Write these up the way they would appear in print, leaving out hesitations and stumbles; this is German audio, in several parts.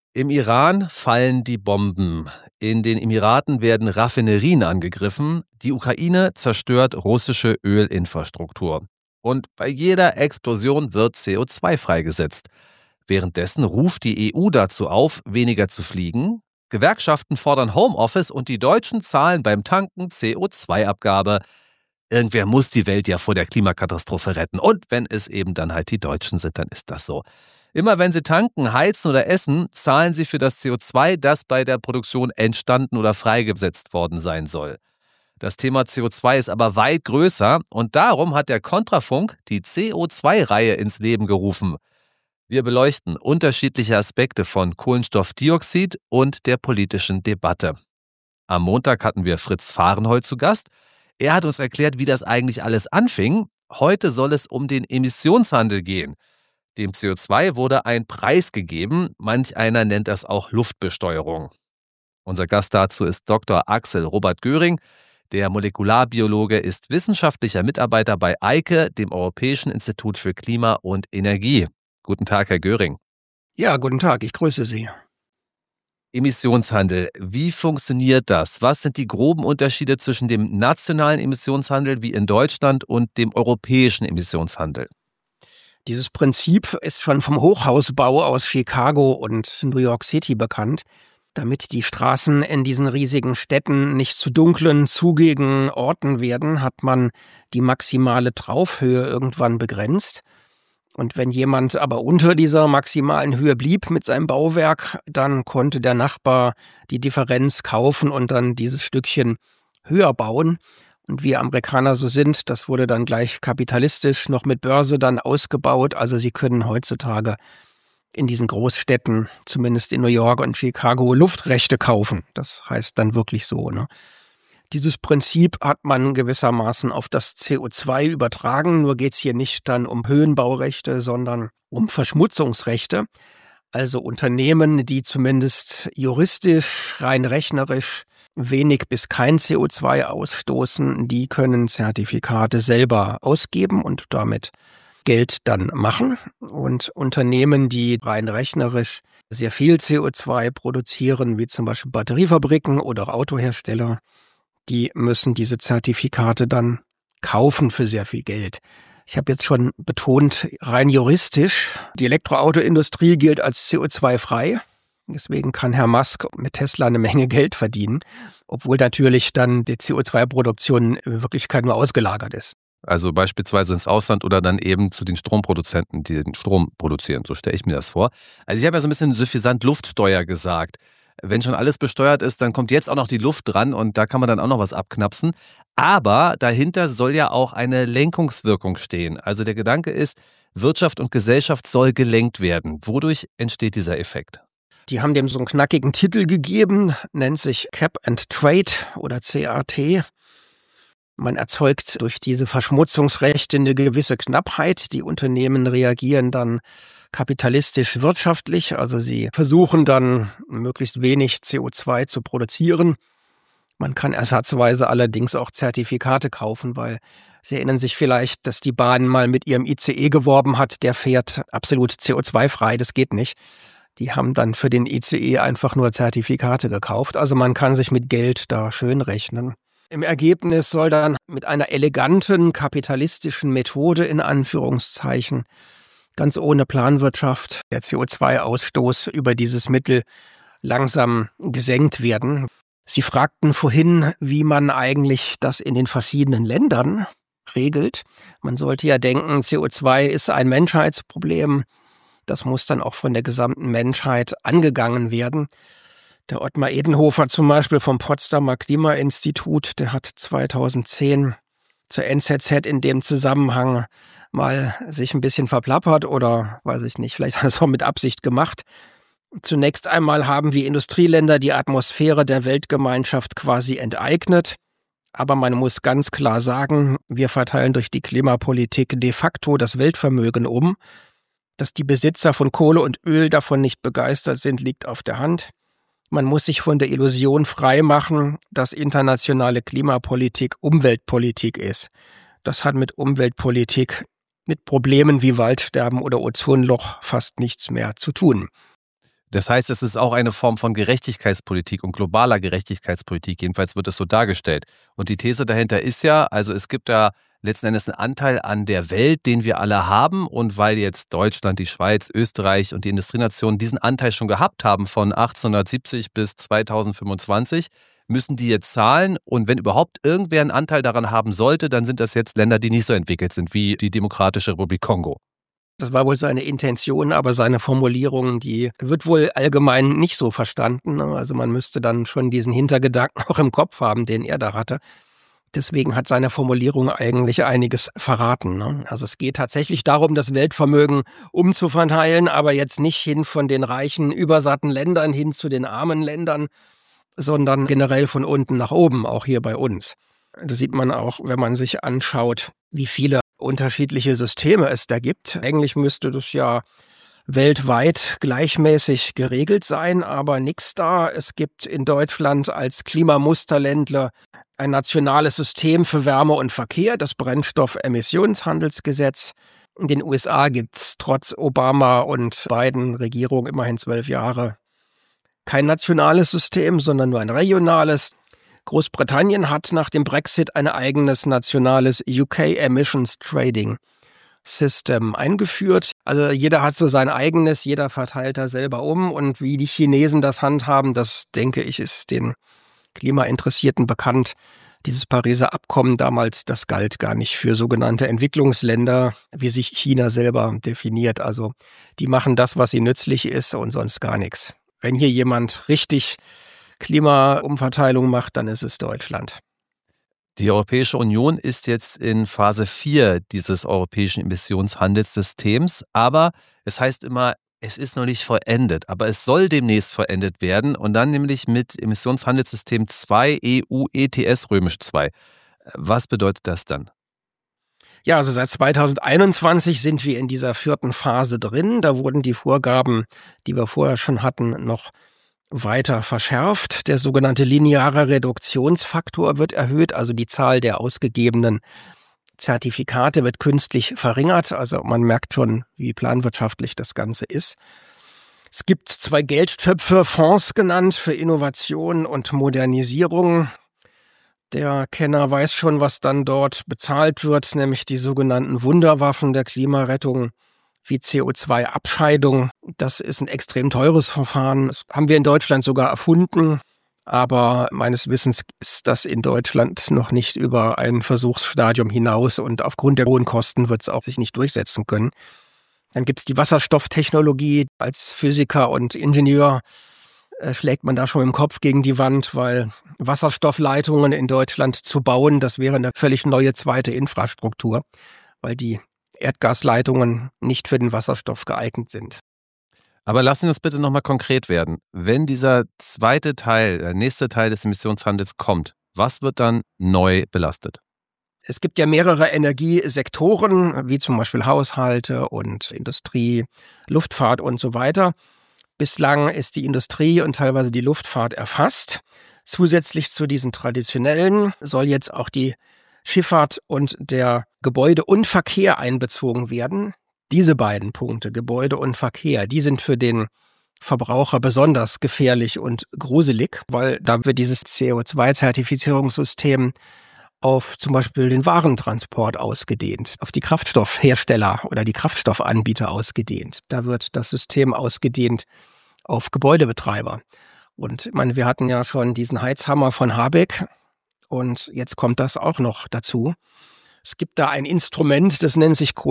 Im Iran fallen die Bomben. In den Emiraten werden Raffinerien angegriffen. Die Ukraine zerstört russische Ölinfrastruktur. Und bei jeder Explosion wird CO2 freigesetzt. Währenddessen ruft die EU dazu auf, weniger zu fliegen. Gewerkschaften fordern Homeoffice und die Deutschen zahlen beim Tanken CO2-Abgabe. Irgendwer muss die Welt ja vor der Klimakatastrophe retten. Und wenn es eben dann halt die Deutschen sind, dann ist das so. Immer wenn sie tanken, heizen oder essen, zahlen sie für das CO2, das bei der Produktion entstanden oder freigesetzt worden sein soll. Das Thema CO2 ist aber weit größer und darum hat der Kontrafunk die CO2-Reihe ins Leben gerufen. Wir beleuchten unterschiedliche Aspekte von Kohlenstoffdioxid und der politischen Debatte. Am Montag hatten wir Fritz Fahrenhold zu Gast. Er hat uns erklärt, wie das eigentlich alles anfing. Heute soll es um den Emissionshandel gehen. Dem CO2 wurde ein Preis gegeben, manch einer nennt das auch Luftbesteuerung. Unser Gast dazu ist Dr. Axel Robert Göring. Der Molekularbiologe ist wissenschaftlicher Mitarbeiter bei EIKE, dem Europäischen Institut für Klima und Energie. Guten Tag, Herr Göring. Ja, guten Tag, ich grüße Sie. Emissionshandel, wie funktioniert das? Was sind die groben Unterschiede zwischen dem nationalen Emissionshandel wie in Deutschland und dem europäischen Emissionshandel? Dieses Prinzip ist schon vom Hochhausbau aus Chicago und New York City bekannt. Damit die Straßen in diesen riesigen Städten nicht zu dunklen, zugigen Orten werden, hat man die maximale Traufhöhe irgendwann begrenzt. Und wenn jemand aber unter dieser maximalen Höhe blieb mit seinem Bauwerk, dann konnte der Nachbar die Differenz kaufen und dann dieses Stückchen höher bauen. Und wie Amerikaner so sind, das wurde dann gleich kapitalistisch noch mit Börse dann ausgebaut. Also sie können heutzutage in diesen Großstädten, zumindest in New York und Chicago, Luftrechte kaufen. Das heißt dann wirklich so, ne? Dieses Prinzip hat man gewissermaßen auf das CO2 übertragen. Nur geht es hier nicht dann um Höhenbaurechte, sondern um Verschmutzungsrechte. Also Unternehmen, die zumindest juristisch, rein rechnerisch wenig bis kein CO2 ausstoßen, die können Zertifikate selber ausgeben und damit Geld dann machen. Und Unternehmen, die rein rechnerisch sehr viel CO2 produzieren, wie zum Beispiel Batteriefabriken oder auch Autohersteller, die müssen diese Zertifikate dann kaufen für sehr viel Geld. Ich habe jetzt schon betont, rein juristisch, die Elektroautoindustrie gilt als CO2-frei. Deswegen kann Herr Musk mit Tesla eine Menge Geld verdienen, obwohl natürlich dann die CO2-Produktion in Wirklichkeit nur ausgelagert ist. Also beispielsweise ins Ausland oder dann eben zu den Stromproduzenten, die den Strom produzieren. So stelle ich mir das vor. Also ich habe ja so ein bisschen suffisant Luftsteuer gesagt. Wenn schon alles besteuert ist, dann kommt jetzt auch noch die Luft dran und da kann man dann auch noch was abknapsen. Aber dahinter soll ja auch eine Lenkungswirkung stehen. Also der Gedanke ist, Wirtschaft und Gesellschaft soll gelenkt werden. Wodurch entsteht dieser Effekt? Die haben dem so einen knackigen Titel gegeben, nennt sich Cap and Trade oder CAT. Man erzeugt durch diese Verschmutzungsrechte eine gewisse Knappheit. Die Unternehmen reagieren dann kapitalistisch wirtschaftlich, also sie versuchen dann möglichst wenig CO2 zu produzieren. Man kann ersatzweise allerdings auch Zertifikate kaufen, weil Sie erinnern sich vielleicht, dass die Bahn mal mit ihrem ICE geworben hat, der fährt absolut CO2-frei, das geht nicht. Die haben dann für den ICE einfach nur Zertifikate gekauft, also man kann sich mit Geld da schön rechnen. Im Ergebnis soll dann mit einer eleganten kapitalistischen Methode in Anführungszeichen ganz ohne Planwirtschaft der CO2-Ausstoß über dieses Mittel langsam gesenkt werden. Sie fragten vorhin, wie man eigentlich das in den verschiedenen Ländern regelt. Man sollte ja denken, CO2 ist ein Menschheitsproblem. Das muss dann auch von der gesamten Menschheit angegangen werden. Der Ottmar Edenhofer zum Beispiel vom Potsdamer Klimainstitut, der hat 2010 zur NZZ in dem Zusammenhang mal sich ein bisschen verplappert oder, weiß ich nicht, vielleicht hat er es auch mit Absicht gemacht. Zunächst einmal haben wir Industrieländer die Atmosphäre der Weltgemeinschaft quasi enteignet. Aber man muss ganz klar sagen, wir verteilen durch die Klimapolitik de facto das Weltvermögen um. Dass die Besitzer von Kohle und Öl davon nicht begeistert sind, liegt auf der Hand. Man muss sich von der Illusion freimachen, dass internationale Klimapolitik Umweltpolitik ist. Das hat mit Umweltpolitik, mit Problemen wie Waldsterben oder Ozonloch fast nichts mehr zu tun. Das heißt, es ist auch eine Form von Gerechtigkeitspolitik und globaler Gerechtigkeitspolitik. Jedenfalls wird es so dargestellt. Und die These dahinter ist ja, also es gibt da letzten Endes einen Anteil an der Welt, den wir alle haben. Und weil jetzt Deutschland, die Schweiz, Österreich und die Industrienationen diesen Anteil schon gehabt haben von 1870 bis 2025, müssen die jetzt zahlen. Und wenn überhaupt irgendwer einen Anteil daran haben sollte, dann sind das jetzt Länder, die nicht so entwickelt sind wie die Demokratische Republik Kongo. Das war wohl seine Intention, aber seine Formulierung, die wird wohl allgemein nicht so verstanden. Also man müsste dann schon diesen Hintergedanken auch im Kopf haben, den er da hatte. Deswegen hat seine Formulierung eigentlich einiges verraten. Also es geht tatsächlich darum, das Weltvermögen umzuverteilen, aber jetzt nicht hin von den reichen, übersatten Ländern hin zu den armen Ländern, sondern generell von unten nach oben, auch hier bei uns. Das sieht man auch, wenn man sich anschaut, wie viele unterschiedliche Systeme es da gibt. Eigentlich müsste das ja weltweit gleichmäßig geregelt sein, aber nix da. Es gibt in Deutschland als Klimamusterländler ein nationales System für Wärme und Verkehr, das Brennstoffemissionshandelsgesetz. In den USA gibt's trotz Obama und Biden Regierung immerhin 12 Jahre kein nationales System, sondern nur ein regionales. Großbritannien hat nach dem Brexit ein eigenes nationales UK Emissions Trading System eingeführt. Also jeder hat so sein eigenes, jeder verteilt da selber um. Und wie die Chinesen das handhaben, das denke ich, ist den Klimainteressierten bekannt. Dieses Pariser Abkommen damals, das galt gar nicht für sogenannte Entwicklungsländer, wie sich China selber definiert. Also die machen das, was ihnen nützlich ist und sonst gar nichts. Wenn hier jemand richtig Klimaumverteilung macht, dann ist es Deutschland. Die Europäische Union ist jetzt in Phase 4 dieses europäischen Emissionshandelssystems, aber es heißt immer, es ist noch nicht vollendet, aber es soll demnächst vollendet werden und dann nämlich mit Emissionshandelssystem 2 EU ETS römisch 2. Was bedeutet das dann? Ja, also seit 2021 sind wir in dieser 4. Phase drin. Da wurden die Vorgaben, die wir vorher schon hatten, noch weiter verschärft. Der sogenannte lineare Reduktionsfaktor wird erhöht, also die Zahl der ausgegebenen Zertifikate wird künstlich verringert. Also man merkt schon, wie planwirtschaftlich das Ganze ist. Es gibt 2 Geldtöpfe, Fonds genannt, für Innovation und Modernisierung. Der Kenner weiß schon, was dann dort bezahlt wird, nämlich die sogenannten Wunderwaffen der Klimarettung wie CO2-Abscheidung. Das ist ein extrem teures Verfahren. Das haben wir in Deutschland sogar erfunden. Aber meines Wissens ist das in Deutschland noch nicht über ein Versuchsstadium hinaus und aufgrund der hohen Kosten wird es auch sich nicht durchsetzen können. Dann gibt es die Wasserstofftechnologie. Als Physiker und Ingenieur schlägt man da schon im Kopf gegen die Wand, weil Wasserstoffleitungen in Deutschland zu bauen, das wäre eine völlig neue zweite Infrastruktur, weil die Erdgasleitungen nicht für den Wasserstoff geeignet sind. Aber lassen Sie uns bitte nochmal konkret werden. Wenn dieser zweite Teil, der nächste Teil des Emissionshandels kommt, was wird dann neu belastet? Es gibt ja mehrere Energiesektoren, wie zum Beispiel Haushalte und Industrie, Luftfahrt und so weiter. Bislang ist die Industrie und teilweise die Luftfahrt erfasst. Zusätzlich zu diesen traditionellen soll jetzt auch die Schifffahrt und der Gebäude und Verkehr einbezogen werden. Diese beiden Punkte, Gebäude und Verkehr, die sind für den Verbraucher besonders gefährlich und gruselig, weil da wird dieses CO2-Zertifizierungssystem auf zum Beispiel den Warentransport ausgedehnt, auf die Kraftstoffhersteller oder die Kraftstoffanbieter ausgedehnt. Da wird das System ausgedehnt auf Gebäudebetreiber. Und ich meine, wir hatten ja schon diesen Heizhammer von Habeck und jetzt kommt das auch noch dazu. Es gibt da ein Instrument, das nennt sich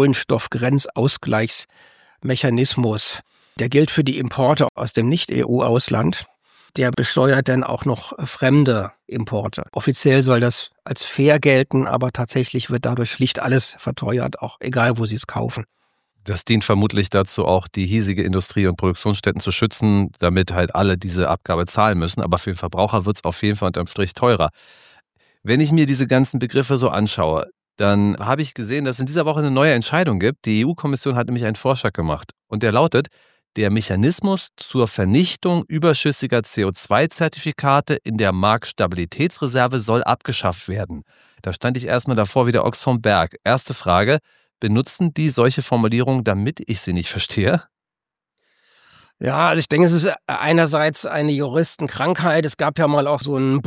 Kohlenstoffgrenzausgleichsmechanismus. Der gilt für die Importe aus dem Nicht-EU-Ausland. Der besteuert dann auch noch fremde Importe. Offiziell soll das als fair gelten, aber tatsächlich wird dadurch schlicht alles verteuert, auch egal, wo Sie es kaufen. Das dient vermutlich dazu, auch die hiesige Industrie- und Produktionsstätten zu schützen, damit halt alle diese Abgabe zahlen müssen. Aber für den Verbraucher wird es auf jeden Fall unterm Strich teurer. Wenn ich mir diese ganzen Begriffe so anschaue, dann habe ich gesehen, dass es in dieser Woche eine neue Entscheidung gibt. Die EU-Kommission hat nämlich einen Vorschlag gemacht und der lautet: Der Mechanismus zur Vernichtung überschüssiger CO2-Zertifikate in der Marktstabilitätsreserve soll abgeschafft werden. Da stand ich erstmal davor wie der Ochs vom Berg. Erste Frage: Benutzen die solche Formulierungen, damit ich sie nicht verstehe? Ja, also ich denke, es ist einerseits eine Juristenkrankheit. Es gab ja mal auch so ein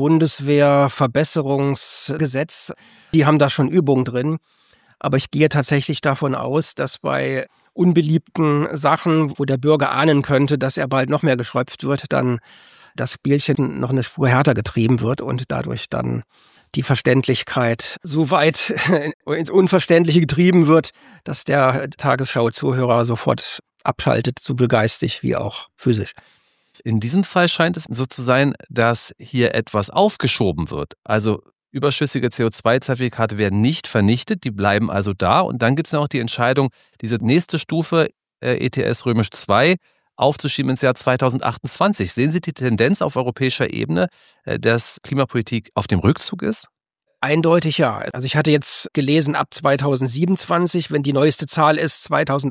Bundeswehrverbesserungsgesetz. Die haben da schon Übung drin. Aber ich gehe tatsächlich davon aus, dass bei unbeliebten Sachen, wo der Bürger ahnen könnte, dass er bald noch mehr geschröpft wird, dann das Spielchen noch eine Spur härter getrieben wird und dadurch dann die Verständlichkeit so weit ins Unverständliche getrieben wird, dass der Tagesschau-Zuhörer sofort abschaltet, sowohl geistig wie auch physisch. In diesem Fall scheint es so zu sein, dass hier etwas aufgeschoben wird. Also überschüssige CO2-Zertifikate werden nicht vernichtet, die bleiben also da. Und dann gibt es noch die Entscheidung, diese nächste Stufe ETS römisch 2 aufzuschieben ins Jahr 2028. Sehen Sie die Tendenz auf europäischer Ebene, dass Klimapolitik auf dem Rückzug ist? Eindeutig ja. Also ich hatte jetzt gelesen, ab 2027, wenn die neueste Zahl ist,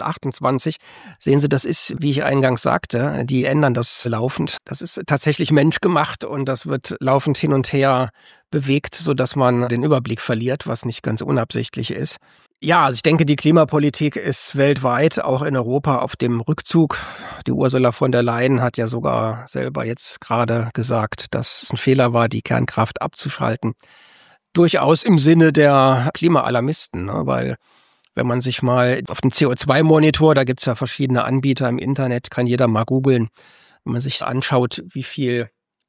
2028, sehen Sie, das ist, wie ich eingangs sagte, die ändern das laufend. Das ist tatsächlich menschgemacht und das wird laufend hin und her bewegt, sodass man den Überblick verliert, was nicht ganz unabsichtlich ist. Ja, also ich denke, die Klimapolitik ist weltweit, auch in Europa, auf dem Rückzug. Die Ursula von der Leyen hat ja sogar selber jetzt gerade gesagt, dass es ein Fehler war, die Kernkraft abzuschalten. Durchaus im Sinne der Klimaalarmisten, ne? Weil wenn man sich mal auf den CO2-Monitor, da gibt's ja verschiedene Anbieter im Internet, kann jeder mal googeln, wenn man sich anschaut, wie viel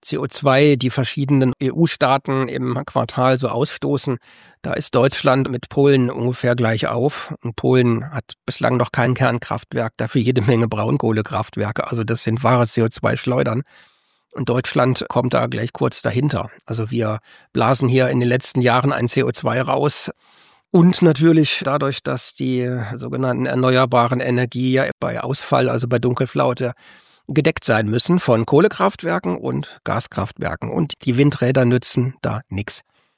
CO2 die verschiedenen EU-Staaten im Quartal so ausstoßen, da ist Deutschland mit Polen ungefähr gleich auf. Und Polen hat bislang noch kein Kernkraftwerk, dafür jede Menge Braunkohlekraftwerke. Also das sind wahre CO2-Schleudern. Und Deutschland kommt da gleich kurz dahinter. Also wir blasen hier in den letzten Jahren ein CO2 raus. Und natürlich dadurch, dass die sogenannten erneuerbaren Energie ja bei Ausfall, also bei Dunkelflaute, gedeckt sein müssen von Kohlekraftwerken und Gaskraftwerken. Und die Windräder nützen da nichts.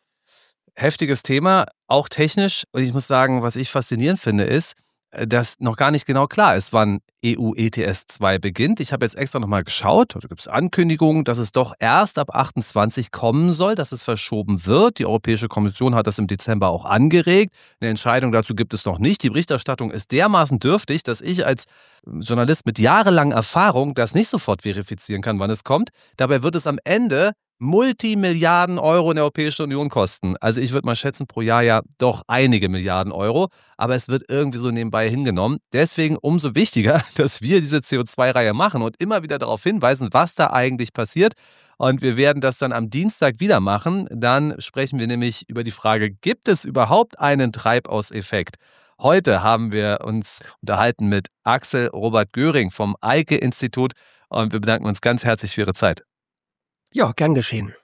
Heftiges Thema, auch technisch. Und ich muss sagen, was ich faszinierend finde, ist, dass noch gar nicht genau klar ist, wann EU-ETS 2 beginnt. Ich habe jetzt extra nochmal geschaut, also gibt es Ankündigungen, dass es doch erst ab 28 kommen soll, dass es verschoben wird. Die Europäische Kommission hat das im Dezember auch angeregt. Eine Entscheidung dazu gibt es noch nicht. Die Berichterstattung ist dermaßen dürftig, dass ich als Journalist mit jahrelangen Erfahrung das nicht sofort verifizieren kann, wann es kommt. Dabei wird es am Ende Multimilliarden Euro in der Europäischen Union kosten. Also ich würde mal schätzen, pro Jahr ja doch einige Milliarden Euro. Aber es wird irgendwie so nebenbei hingenommen. Deswegen umso wichtiger, dass wir diese CO2-Reihe machen und immer wieder darauf hinweisen, was da eigentlich passiert. Und wir werden das dann am Dienstag wieder machen. Dann sprechen wir nämlich über die Frage, gibt es überhaupt einen Treibhauseffekt? Heute haben wir uns unterhalten mit Axel Robert Göring vom Eike-Institut und wir bedanken uns ganz herzlich für Ihre Zeit. Ja, gern geschehen.